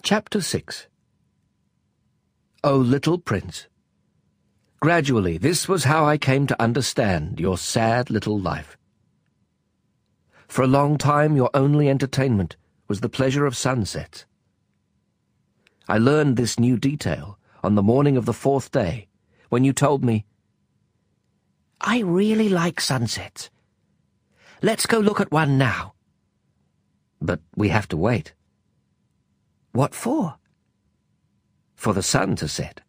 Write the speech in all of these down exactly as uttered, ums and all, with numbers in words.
Chapter six. O Little Prince. Gradually, this was how I came to understand your sad little life. For a long time, your only entertainment was the pleasure of sunsets. I learned this new detail on the morning of the fourth day, when you told me, "I really like sunsets. Let's go look at one now." But we have to wait. What for? For the sun to set.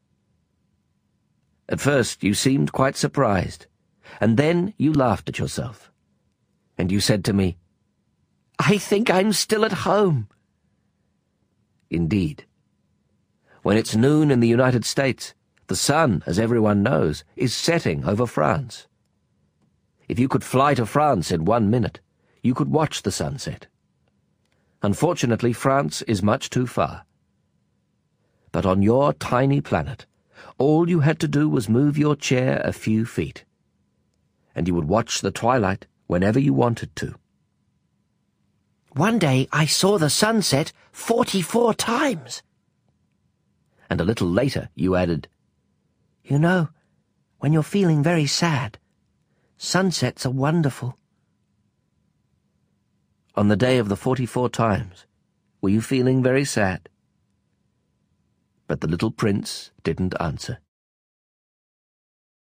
At first you seemed quite surprised, and then you laughed at yourself. And you said to me, "I think I'm still at home." Indeed. When it's noon in the United States, the sun, as everyone knows, is setting over France. If you could fly to France in one minute, you could watch the sunset. Unfortunately, France is much too far. But on your tiny planet, all you had to do was move your chair a few feet, and you would watch the twilight whenever you wanted to. "One day I saw the sunset forty-four times." And a little later you added, "You know, when you're feeling very sad, sunsets are wonderful." On the day of the forty-four times, were you feeling very sad? But the little prince didn't answer.